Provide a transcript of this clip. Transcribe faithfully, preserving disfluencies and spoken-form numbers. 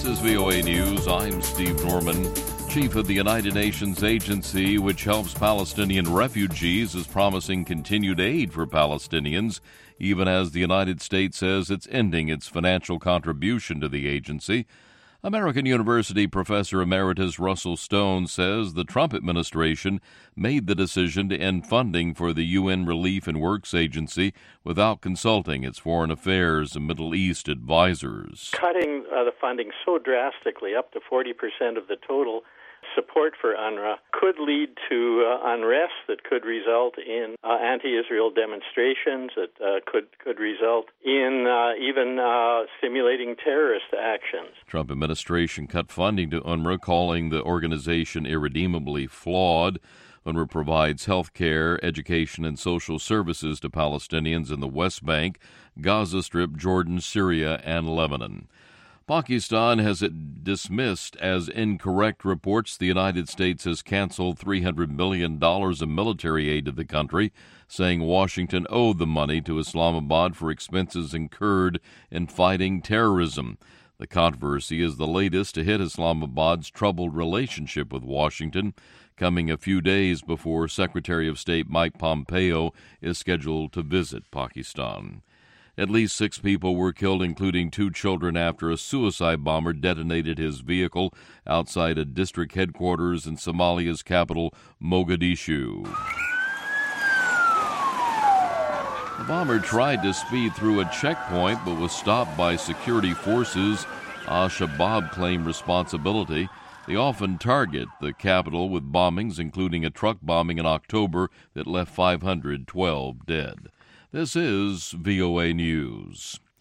This is V O A News. I'm Steve Norman. Chief of the United Nations agency, which helps Palestinian refugees, is promising continued aid for Palestinians, even as the United States says it's ending its financial contribution to the agency. American University Professor Emeritus Russell Stone says the Trump administration made the decision to end funding for the U N Relief and Works Agency without consulting its foreign affairs and Middle East advisors. Cutting uh, the funding so drastically, up to forty percent of the total support for UNRWA, could lead to uh, unrest that could result in uh, anti-Israel demonstrations, that uh, could could result in uh, even uh, stimulating terrorist actions. Trump administration cut funding to UNRWA, calling the organization irredeemably flawed. UNRWA provides health care, education, and social services to Palestinians in the West Bank, Gaza Strip, Jordan, Syria, and Lebanon. Pakistan has dismissed as incorrect reports the United States has canceled three hundred million dollars of military aid to the country, saying Washington owed the money to Islamabad for expenses incurred in fighting terrorism. The controversy is the latest to hit Islamabad's troubled relationship with Washington, coming a few days before Secretary of State Mike Pompeo is scheduled to visit Pakistan. At least six people were killed, including two children, after a suicide bomber detonated his vehicle outside a district headquarters in Somalia's capital, Mogadishu. The bomber tried to speed through a checkpoint but was stopped by security forces. Al-Shabaab claimed responsibility. They often target the capital with bombings, including a truck bombing in October that left five hundred twelve dead. This is V O A News.